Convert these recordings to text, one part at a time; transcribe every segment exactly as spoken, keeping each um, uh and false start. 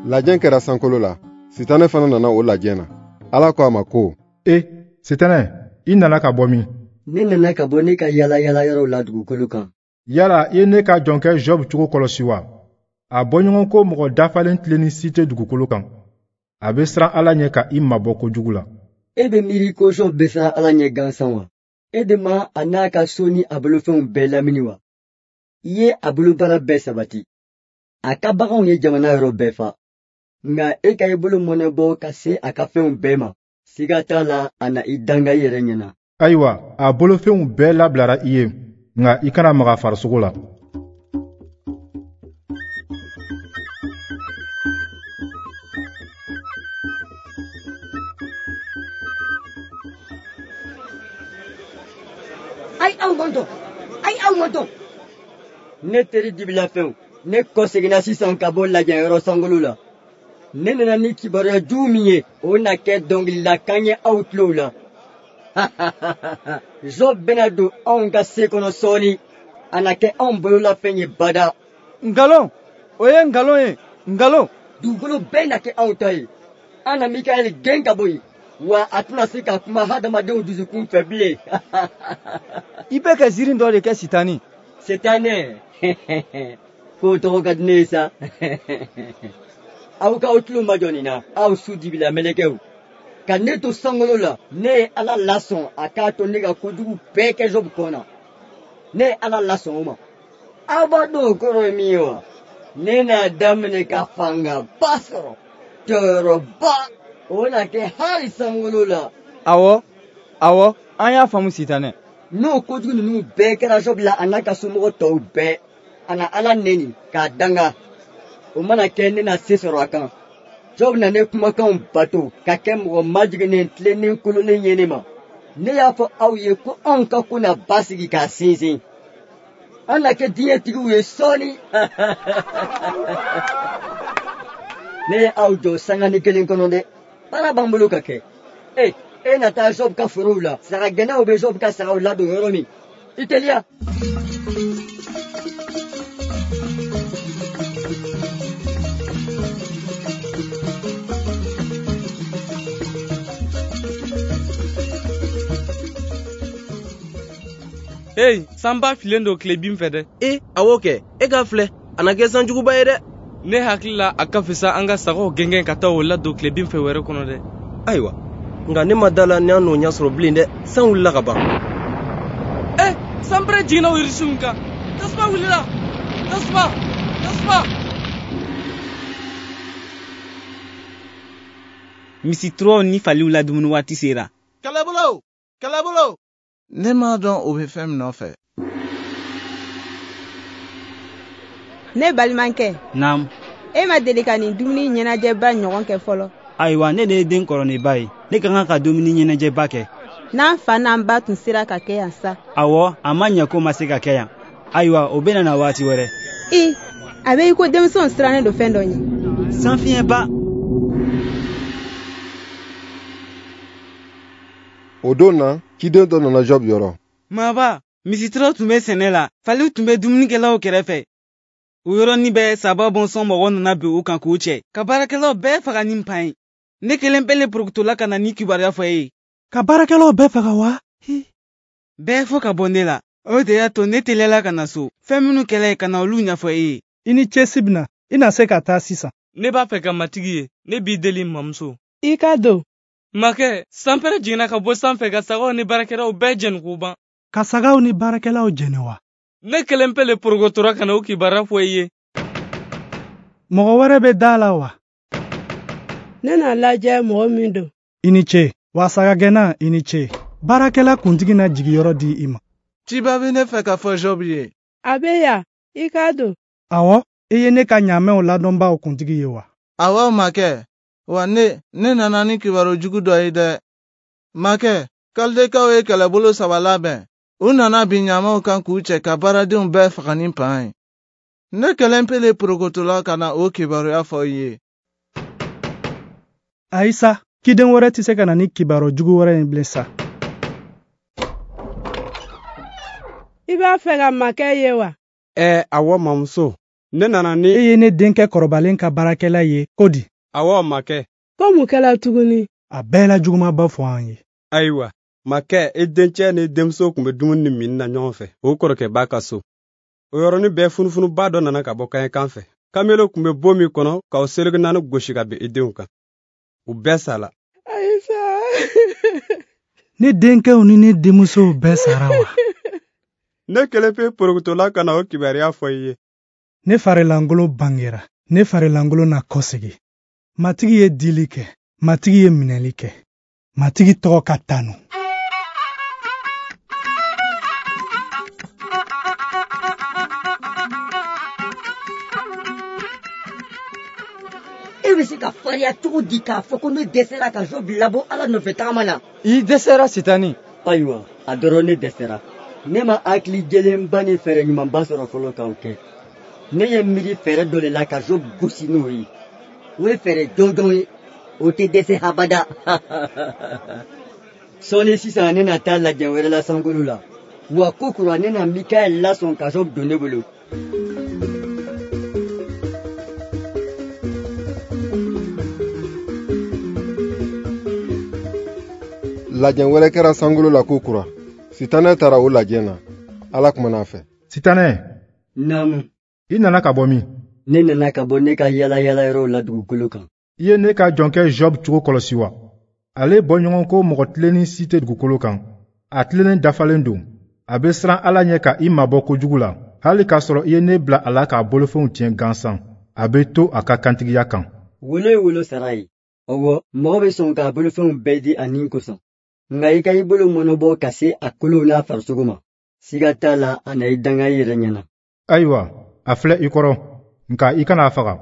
lajɛn kɛra sankolo la sitanɛ fana nana o lajɛn na. Ala ko a ma ko, e sitanɛ i nana ka bɔ min? Ne nana ka bɔ ne ka yala yala yɔrɔw la dugukolo kan. Yala i ye ne ka jɔnkɛ Job cogo kɔlɔsi wa? A bɔɲɔgɔn ko mɔgɔ dafalen tilenni si tɛ dugukolo kan. A bɛ siran Ala ɲɛ ka i mabɔ kojugu la. E bɛ miiri ko Job bɛ siran Ala ɲɛ gansan wa? E de ma a n'a ka so ni a bolofɛnw bɛɛ lamini wa? I ye a bolobara bɛɛ sabati. A ka baganw ye jamana yɔrɔ bɛɛ fa. Nka e ka i bolo mɔnɛbɔ ka se a ka fɛnw bɛɛ ma. Siga t'a la a na i danga i yɛrɛ ɲɛna. Ayiwa, a bolofɛnw bɛɛ labilara i ye, nka i kana maga farisogo la. Ai aw mɔntɔ! Ai aw mɔntɔ! Ne teri dibila fɛnw, ne kɔ seginna sisan ka bɔ lajɛnyɔrɔ sankolo la. Ne nana ni kibaruya jugu min ye, o na kɛ dɔnkililakan ye aw tulow la. Job bɛna don anw ka se kɔnɔ sɔɔni, a na kɛ anw bololafɛn ye bada. Ngalon, o ye ngalon ye, ngalon. Dugukolo bɛɛ na kɛ anw ta ye. An na Mikael gɛn ka bɔ yen, wa a tɛna se ka kuma hadamadenw dusukun fɛ bilen. I bɛ ka ziiri dɔ de kɛ sitani. Sitanɛ, k'o tɔgɔ ka di ne ye sa. Aw k'aw tulo majɔ nin na, aw su dibila mɛlɛkɛw. Ka ne to sankolo la, ne ye Ala lasɔn a k'a to ne ka kojugu bɛɛ kɛ Job kɔ na. Ne ye Ala lasɔn o ma. Aw b'a dɔn o kɔrɔ ye min ye wa? Ne n'a daminɛ ka fangaba sɔrɔ, tɔɔrɔba, o na kɛ hali sankolo la. Awɔ, awɔ, an y'a faamu sitanɛ. N'o kojugu ninnu bɛɛ kɛra Job la a n'a ka somɔgɔ tɔw bɛɛ, a na Ala neni k'a danga. O mana kɛ ne na se sɔrɔ a kan. Job na ne kumakanw bato ka kɛ mɔgɔ majiginnen tilennen kolonnen ye ne ma. Ne y'a fɔ aw ye ko anw ka ko na basigi k'a sinsin. An na kɛ diɲɛtigiw ye sɔɔni. Ne ye aw jɔ sangani kelen kɔnɔ dɛ. Baara b'an bolo ka kɛ. E, e na taa Job ka forow la. Saga gɛnnaw bɛ Job ka sagaw ladon yɔrɔ min. I teliya. Hey, sanba filen do kile bin fɛ dɛ. E, awɔ kɛ, e ka filɛ, a na kɛ sanjuguba ye dɛ. Ne hakili la a ka fisa an ka sagaw gɛngɛn ka taa o ladon kile bin fɛ wɛrɛ kɔnɔ dɛ. Ayiwa, nka ne ma da la ni an n'o ɲɛ sɔrɔ bilen dɛ, san wulila ka ban. Eh, sanbɛrɛ jiginna o yirisuw kan. Tasuma wulila. Tasuma, tasuma. Misituraw ni faliw la dumuni waati sera. Kɛlɛbolo, kɛlɛbolo. Ne m'a dɔn o bɛ fɛn min nɔfɛ. Ne balimakɛ. Naam. E ma deli ka nin dumuni ɲɛnajɛba ɲɔgɔn kɛ fɔlɔ. Ayiwa, ne de ye den kɔrɔninba ye. Ne ka kan ka dumuni ɲɛnajɛba kɛ. N'an fa n'an ba tun sera ka kɛ yan sa. Awɔ, a ma ɲɛ ko ma se ka kɛ yan. Ayiwa, o bɛna na waati wɛrɛ. I, a bɛ i ko denmisɛnw sirannen don fɛn dɔ ɲɛ. Sanfiɲɛba. O don na, ciden dɔ nana Job yɔrɔ. Maba, misituraw tun bɛ sɛnɛ la, faliw tun bɛ dumunikɛlaw kɛrɛfɛ. O yɔrɔnin bɛɛ saba bɔnsɔn mɔgɔ nana bin u kan k'u cɛ, ka baarakɛlaw bɛɛ faga ni pan ye. Ne kelen bɛɛ le purukutola ka na ni kibaruya fɔ e ye. Ka baarakɛlaw bɛɛ faga wa? Bɛɛ fɔ ka bɔ ne la. O de y'a to ne teliyala ka na so. Fɛn minnu kɛla ye ka na olu ɲɛfɔ e ye. I ni cɛsi bɛna, i na se ka taa sisan. Ne b'a fɛ ka matigi ye, ne b'i deli mamuso. I ka don. Makɛ, sanpɛrɛ jiginna ka bɔ sanfɛ ka sagaw ni baarakɛlaw bɛɛ jɛni k'u ban. Ka sagaw ni baarakɛlaw jɛni wa? Ne kelen pe le porogotora ka na o kibaruya fɔ i ye. Mɔgɔ wɛrɛ bɛ da la wa? Ne n'a lajɛ mɔgɔ min don. I ni ce, wa sagagɛnna i ni ce. Baarakɛla kuntigi na jigiyɔrɔ di i ma. Ciba bɛ ne fɛ ka fɔ Job ye. A bɛ yan, i ka don. Awɔ, i ye ne ka ɲamɛw ladɔnbaw kuntigi ye wa? Awɔ makɛ, wa ne ne nana ni kibaru jugu dɔ ye dɛ. Makɛ, Kaldekaw ye kɛlɛbolo saba labɛn. U nana bin ɲamaw kan k'u cɛ ka baaradenw bɛɛ faga ni pan ye. Ne kelen pe le porokotola ka na o kibaruya fɔ i ye. Ayisa, kiden wɛrɛ tɛ se ka na ni kibaru jugu wɛrɛ in bilen sa. I b'a fɛ ka makɛ ye wa? Ɛ, awɔ mamuso. ne nana ni e ye ne denkɛ kɔrɔbalen ka baarakɛla ye ko di awɔ makɛ ko mun kɛla tuguni a bɛɛ la jugumaba fɔ an ye ayiwa makɛ e dencɛ ni denmuso kun bɛ dumuni min na ɲɔgɔn fɛ o kɔrɔkɛ b'a ka so o yɔrɔnin bɛɛ funufunuba dɔ nana ka bɔ kaɲɛkan fɛ kamelo kun bɛ bo min kɔnɔ k'aw seleke naani gosi ka bɛn i denw kan u bɛɛ sala Ayisa ne denkɛw ni ne denmusow bɛɛ sara wa ne kelen pe porogotola ka na o kibariya fɔ i ye ne farilangolo bangera ne farilangolo na kɔsegi matigi ye dili kɛ matigi ye minɛli kɛ matigi tɔgɔ ka tanu e bɛ se ka fariya cogo di k'a fɔ ko ne dɛsɛra ka Job labɔ Ala nɔfɛ tagama na I dɛsɛra Sitani ayiwa a dɔrɔn ne dɛsɛra ne ma hakili jɛlenba ni fɛɛrɛ ɲumanba sɔrɔ fɔlɔ k'aw kɛ ne ye miiri fɛɛrɛ dɔ de la ka Job gosi n'o ye o ye fɛɛrɛ jɔnjɔn ye o tɛ dɛsɛ habada sɔɔni sisan ne na taa lajɛ wɛrɛ la sankolo la wa ko kura ne na Mikael lasɔn ka Job don ne bolo lajɛn wɛrɛ kɛra sankolo la ko kura sitanɛ taara o lajɛn na Ala kumana a fɛ sitanɛ naamu i nana ka bɔ min ne nana ka bɔ ne ka yala yala yɔrɔw la dugukolo kan i ye ne ka jɔnkɛ Job cogo kɔlɔsi wa ale bɔɲɔgɔn ko mɔgɔ tilenin si tɛ dugukolo kan a tilenin dafalen don a bɛ siran Ala ɲɛ ka i mabɔ kojugu la hali k'a sɔrɔ i ye ne bila a la k'a bolofɛnw tiɲɛ gansan a bɛ to a ka kantigiya kan wolo ye wolo sara ye ɔwɔ mɔgɔ bɛ sɔn k'a bolofɛnw bɛɛ di a nin kosɔn nka i ka i bolo mɔnɔbɔ ka se a kolow n'a farisogo ma siga t'a la a na i danga i yɛrɛ ɲɛna ayiwa a filɛ i kɔrɔ nka i kana a faga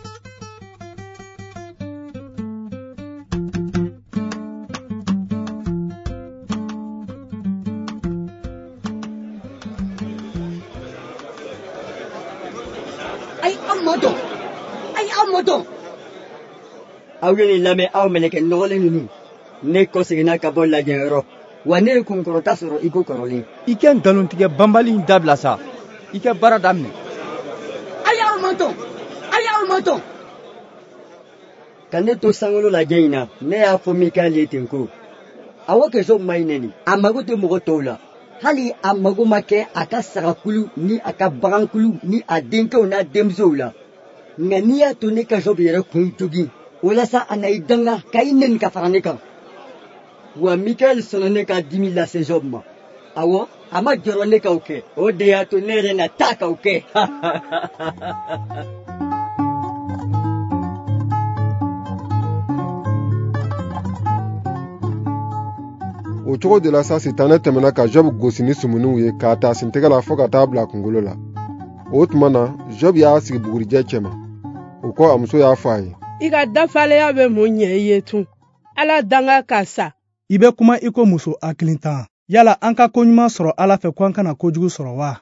ayi aw ma dɔn ayi aw ma dɔn aw ye nin lamɛn aw mɛlɛkɛ nɔgɔlen ninnu ne kɔseginna ka bɔ lajɛnyɔrɔ wa ne ye kunkɔrɔta sɔrɔ i ko kɔrɔlen I kɛ nkalontigɛ banbali in dabila sa I kɛ baara daminɛ ayi aw ma dɔn ayi aw ma dɔn ka ne to sankolo lajɛ in na ne y'a fɔ Mikael ye ten ko awɔ kɛ Job ma ɲi nɛni a mago tɛ mɔgɔ tɔw la hali a mago ma kɛ a ka sagakulu ni a ka bagankulu ni a denkɛw n'a denmusow la nka n'i y'a to ne ka Job yɛrɛ kun jogin walasa a na i danga ka i nɛni ka fara ne kan wa Mikael sɔnna ne ka dimi lase Job ma awɔ a ma jɔrɔ ne k'aw kɛ o de y'a to ne yɛrɛ na taa k'aw kɛ o cogo de la sa sitanɛ tɛmɛna ka Job gosi ni sumuninw ye k'a ta sintɛgɛ la fɔɔ ka taa bila a kunkolo la o tuma na Job y'a sigi bugurijɛ cɛma o kɔ a muso y'a fɔ a ye I ka dafaleya bɛ mun ɲɛ I ye tun Ala danga ka sa i bɛ kuma i ko muso hakilintan yala an ka koɲuman sɔrɔ Ala fɛ ko an kana kojugu sɔrɔ wa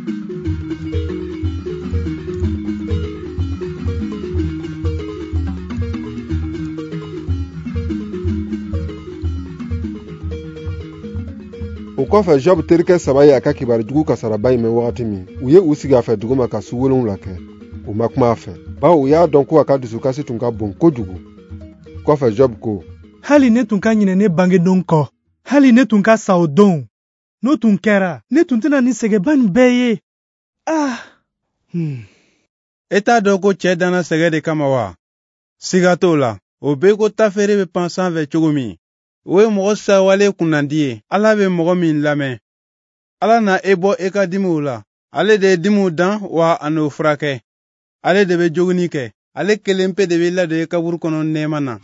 o kɔfɛ Job terikɛ saba ye a ka kibarijugu kasaraba in mɛn wagati min u ye u sigi a fɛ dugu ma ka su wolonwula kɛ u ma kuma a fɛ bawo u y'a dɔn ko a ka dusukasi tun ka bon kojugu kɔfɛ Job ko hali ne tun ka ɲinɛ ne bangedon kɔ hali ne tun ka sa o don n'o tun kɛra ne tun tɛna ni sɛgɛba nin bɛɛ ye ah hmm. E t'a dɔn ko cɛ danna sɛgɛ de kama wa siga t'o la o bɛ ko tafeere bɛ pan sanfɛ cogo min o ye mɔgɔ sawale kunnandi ye Ala bɛ mɔgɔ min lamɛn Ala na e bɔ e ka dimiw la ale de ye dimiw dan wa a n'o furakɛ ale de bɛ jogini kɛ ale kelen pe de bɛ ladon e kaburu kɔnɔ nɛɛma na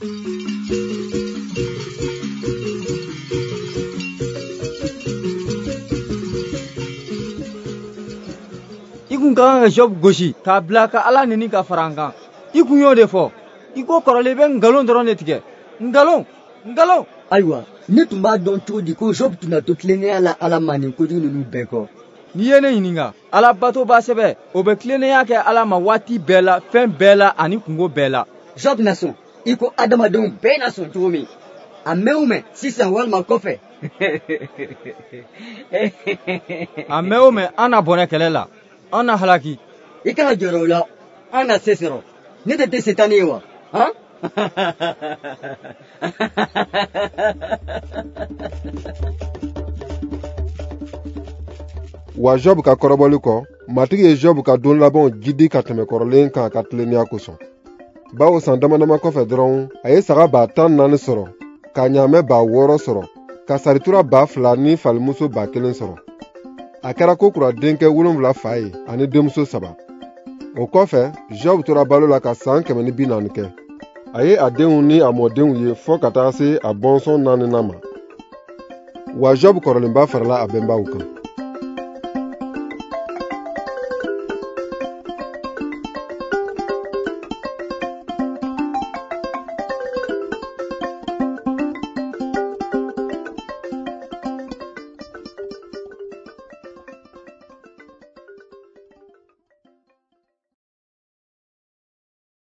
I kun ka kan ka Job gosi k'a bila ka Ala neni ka fara an kan I kun y'o de fɔ I ko kɔrɔlen bɛ nkalon dɔrɔn de tigɛ nkalon nkalon ayiwa ne tun b'a dɔn cogo di ko Job tɛna to tilennenya la Ala ma nin kojugu ninnu bɛɛ kɔ n'i ye ne ɲininka Ala bato b'a sɛbɛ o bɛ tilennenya kɛ Ala ma waati bɛɛ la fɛn bɛɛ la ani kungo bɛɛ la Job na sɔn I ko adamadenw bɛɛ na sɔn cogo min a mɛn o mɛn sisan walima kɔfɛ a mɛn o mɛn an na bɔnɛ kɛlɛ la an na halaki i kana jɔrɔ o la an na se sɔrɔ ne tɛ tɛ setani ye wa han wa Job ka kɔrɔbɔli kɔ matigi ye Job ka don labanw jidi ka tɛmɛ kɔrɔlen kan a ka tilennenya kosɔn bawo san damadama kɔfɛ dɔrɔn a ye saga ba tan naani sɔrɔ ka ɲaamɛ ba wɔɔrɔ sɔrɔ ka saritura ba fila ni falimuso ba kelen sɔrɔ a kɛra ko kura denkɛ wolonwula fa ye ani denmuso saba o kɔfɛ Job tora balo la ka san kɛmɛ ni bi naani kɛ a ye a denw ni a mɔdenw ye fɔɔ ka taga se a bɔnsɔn naaninan ma wa Job kɔrɔlenba farala a bɛnbaw kan